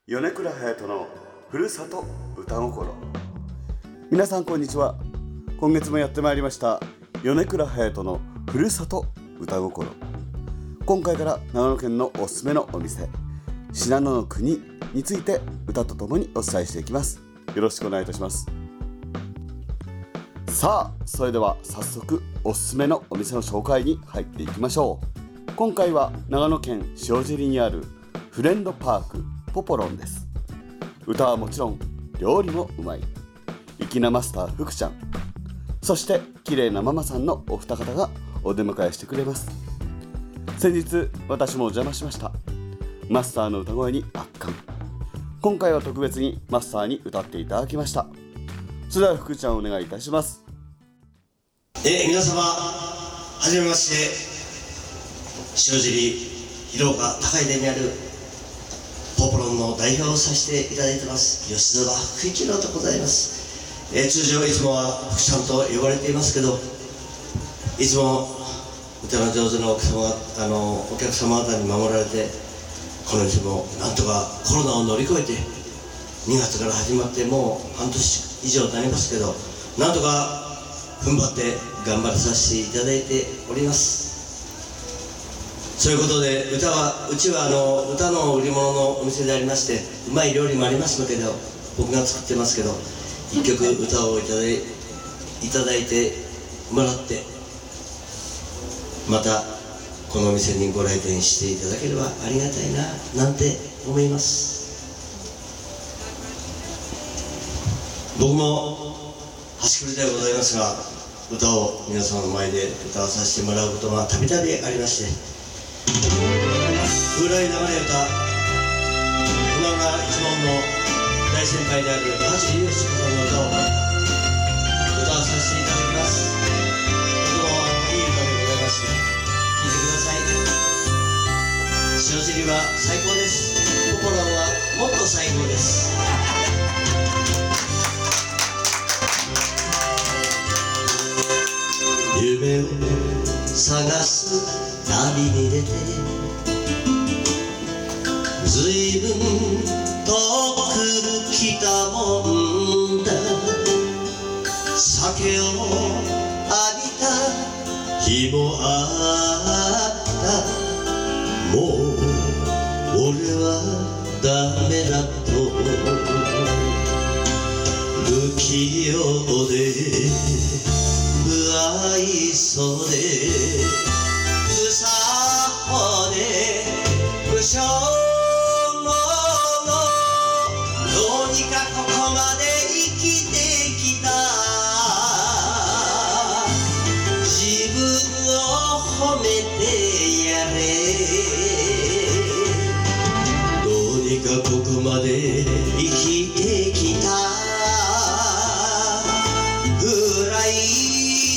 米倉隼人のふるさと歌心。皆さんこんにちは。今月もやってまいりました米倉隼人のふるさと歌心。今回から長野県のおすすめのお店信濃の国について歌とともにお伝えしていきます。よろしくお願いいたします。さあ、それでは早速おすすめのお店の紹介に入っていきましょう。今回は長野県塩尻にあるフレンドパークポポロンです。歌はもちろん料理もうまい粋なマスター福ちゃん、そして綺麗なママさんのお二方がお出迎えしてくれます。先日私もお邪魔しました。マスターの歌声に圧巻。今回は特別にマスターに歌っていただきました。それでは福ちゃんお願いいたします。 皆様はじめまして、塩尻広岡高井田にあるポポロンの代表をさせていただいてます吉澤福一郎でございます。通常いつもは福ちゃんと呼ばれていますけど、いつも歌の上手なお客様方に守られて、この店もなんとかコロナを乗り越えて2月から始まってもう半年以上になりますけど、なんとか踏ん張って頑張らさせていただいております。そういうことでうちは歌の売り物のお店でありまして、うまい料理もありますけど、僕が作ってますけど、一曲歌をいただいてもらって、またこのお店にご来店していただければありがたいななんて思います。僕も端くれでございますが、歌を皆様の前で歌わさせてもらうことがたびたびありまして、風来流れ歌、今が一門の大先輩である橋優子さんの歌を歌わさせていただきます。とてもいい歌でございます。聴いてください。塩尻は最高です。ポポロンはもっと最高です。夢を探す旅に出て、ずいぶん遠く来たもんだ。酒を浴びた日もあった。もう俺はダメだと不器用で不愛想で不作法で不祥のどうにかここまで生きてきた。自分を褒めてやれ。どうにかここまで生きてきたぐらい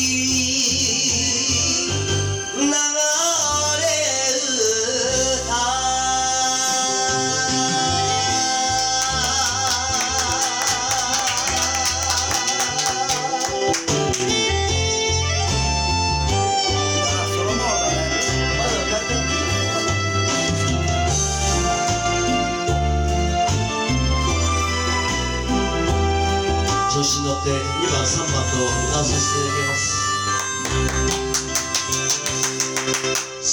調子に乗って2番3番と歌わさせていただきます。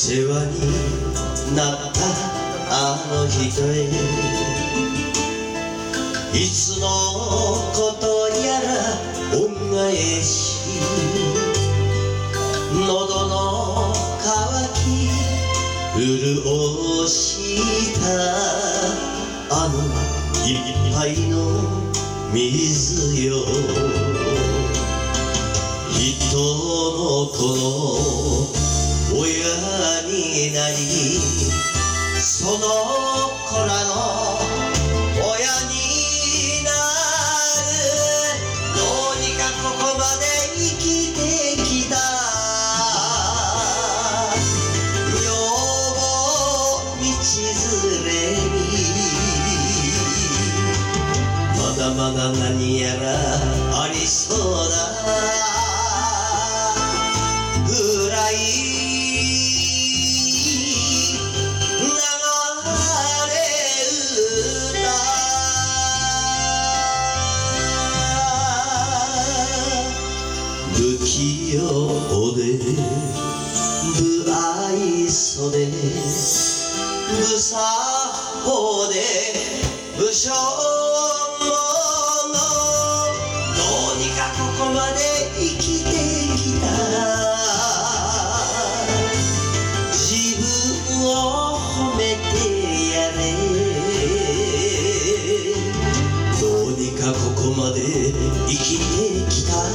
世話になったあの人へ、いつのことやら恩返し、喉の渇き潤したあの一杯の水よ。人の子の親になり、その子らの親になる。どうにかここまで生きてきた。女房道連れにまだまだ何やらありそうだぐらい流れ歌不愛想で不作法で不祥者、どうにかここまで生きてきた。自分を褒めてやれ。どうにかここまで生きてきた。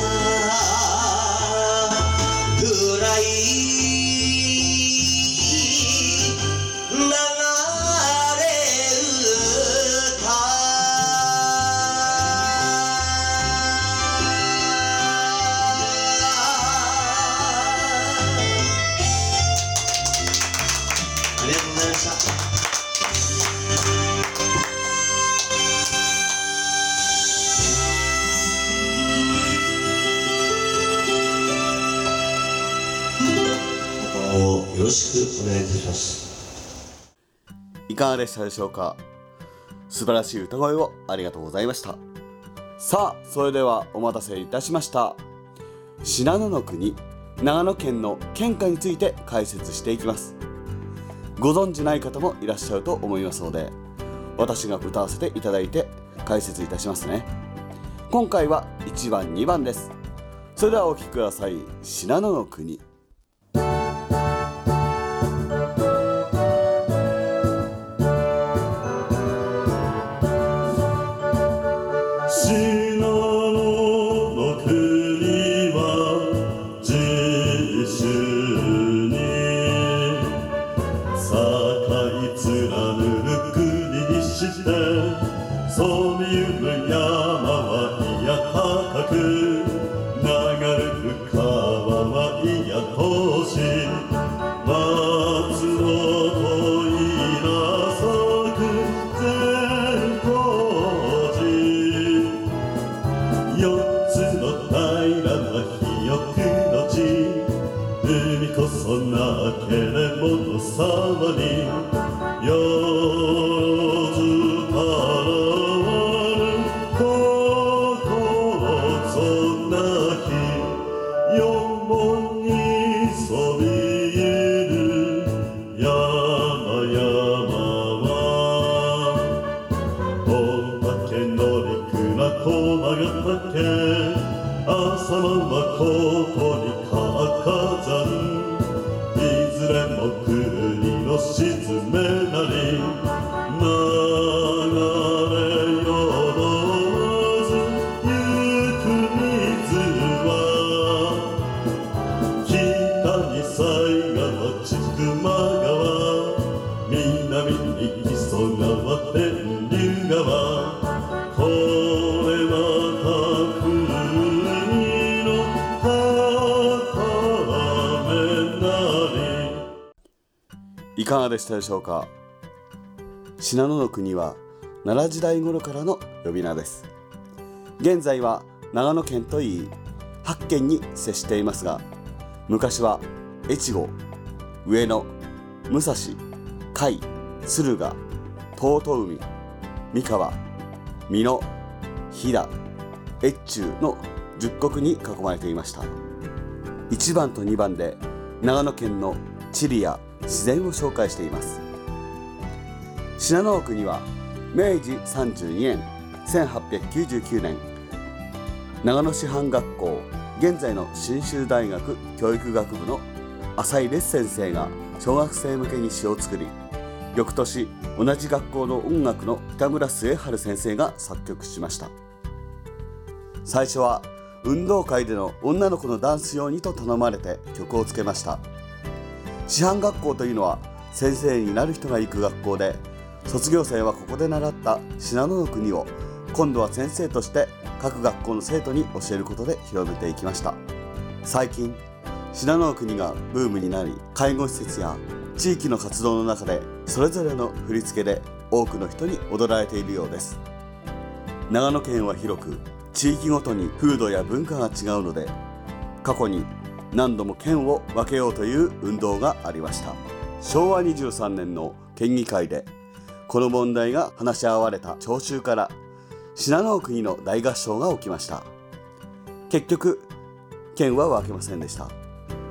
暗いありがとうございました。心をよろしくお願いいたします。 いかがでしたでしょうか。素晴らしい歌声をありがとうございました。さあ、それではお待たせいたしました。信濃の国、長野県の県歌について解説していきます。ご存じない方もいらっしゃると思いますので、私が歌わせていただいて解説いたしますね。今回は1番2番です。それではお聴きください。信濃の国。 信濃の国は自主に栄貫る国にしてそみゆる山はいや高く流れる川はいや遠し松本稲作善光寺四つの平らな肥沃の地海こそなければの沢によずたわる心ぞなき四門にそびえる山々は大竹のりくら駒ヶ岳浅間はことにか山いずれも国の沈めなり流れよどずゆく水は北に犀川千曲川南に木曽川天竜川これまた国の高めなり。 いかがでしたでしょうか。信濃の国は奈良時代頃からの呼び名です。現在は長野県といい8県に接していますが、昔は越後、上野、武蔵、甲斐、敦賀、遠江、三河、美濃、飛騨、越中の10国に囲まれていました。1番と2番で長野県の地理や自然を紹介しています。信濃の国は明治32年1899年長野師範学校現在の信州大学教育学部の浅井烈先生が小学生向けに詩を作り、翌年同じ学校の音楽の北村末春先生が作曲しました。最初は運動会での女の子のダンス用にと頼まれて曲をつけました。師範学校というのは先生になる人が行く学校で、卒業生はここで習った信濃の国を今度は先生として各学校の生徒に教えることで広めていきました。最近信濃の国がブームになり、介護施設や地域の活動の中でそれぞれの振り付けで多くの人に踊られているようです。長野県は広く地域ごとに風土や文化が違うので、過去に何度も県を分けようという運動がありました。昭和23年の県議会でこの問題が話し合われた聴衆から信濃の国の大合唱が起きました。結局県は分けませんでした。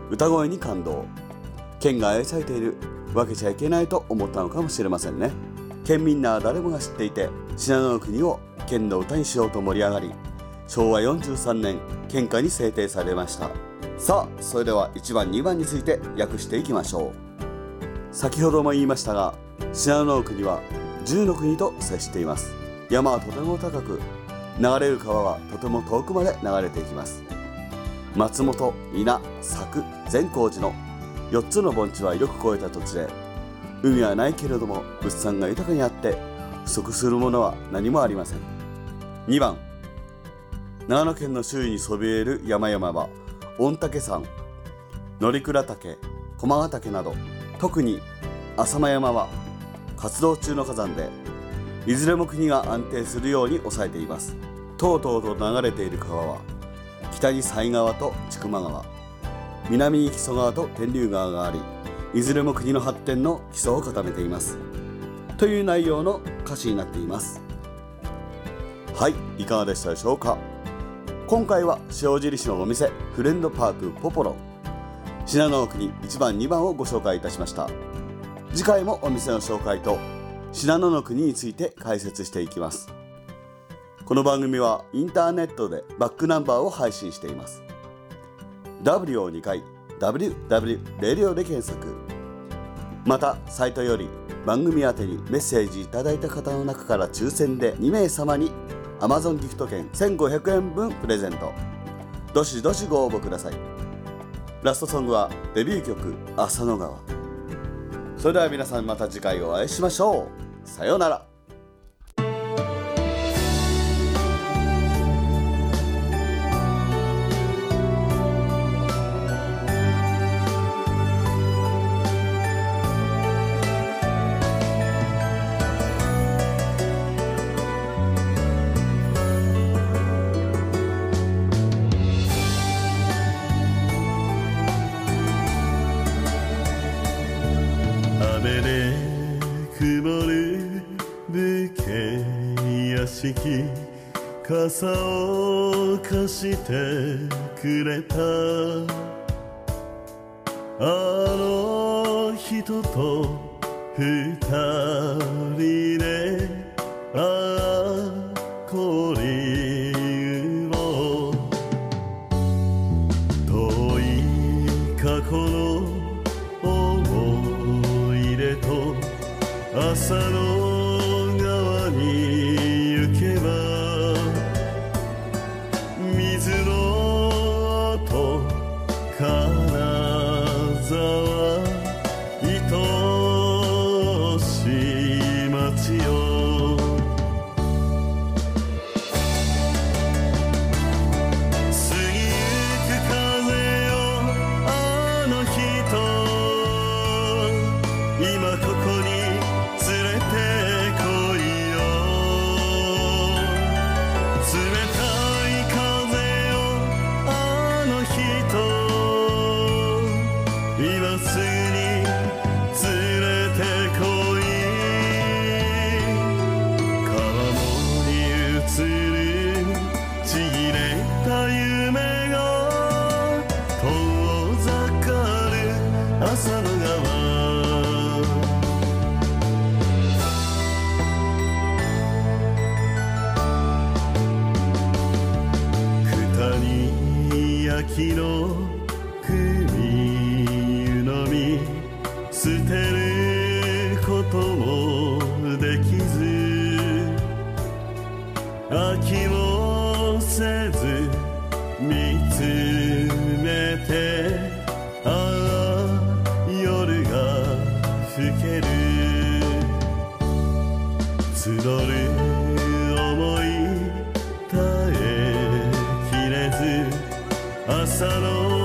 歌声に感動。県が愛されている分けちゃいけないと思ったのかもしれませんね。県民なら誰もが知っていて、信濃の国を県の歌にしようと盛り上がり、昭和43年県歌に制定されました。さあ、それでは1番2番について訳していきましょう。先ほども言いましたが、信濃の国は10の国と接しています。山はとても高く、流れる川はとても遠くまで流れていきます。松本、伊那、佐久、善光寺の4つの盆地はよく越えた土地で、海はないけれども物産が豊かにあって不足するものは何もありません。2番、長野県の周囲にそびえる山々は御嶽山、乗鞍岳、駒ヶ岳など、特に浅間山は活動中の火山で、いずれも国が安定するように抑えています。とうとうと流れている川は、北に犀川と千曲川、南に木曽川と天竜川があり、いずれも国の発展の基礎を固めています。という内容の歌詞になっています。はい、いかがでしたでしょうか。今回は塩尻市のお店フレンドパークポポロン、信濃の国1番2番をご紹介いたしました。次回もお店の紹介と信濃の国について解説していきます。この番組はインターネットでバックナンバーを配信しています。 W を2回 WW レディオで検索。またサイトより番組宛てにメッセージいただいた方の中から抽選で2名様に Amazon ギフト券1500円分プレゼント。どしどしご応募ください。ラストソングはデビュー曲浅野川。それでは皆さん、また次回お会いしましょう。さようなら。 雨で曇る武家屋敷、傘を貸してくれたあの人と二人で、ああこりを遠い過去の浅野川に行けば、水の音金沢愛しい街よ。過ぎゆく風よあの人、今ここに連れてこいよ。冷たい風よあの人、今すぐに連れてこい。川面に映るちぎれた夢が遠ざかる浅野川。秋の海湯飲み、捨てることもできず、飽きもせず見つめて、ああ夜が更ける。募る想い絶えきれず、朝の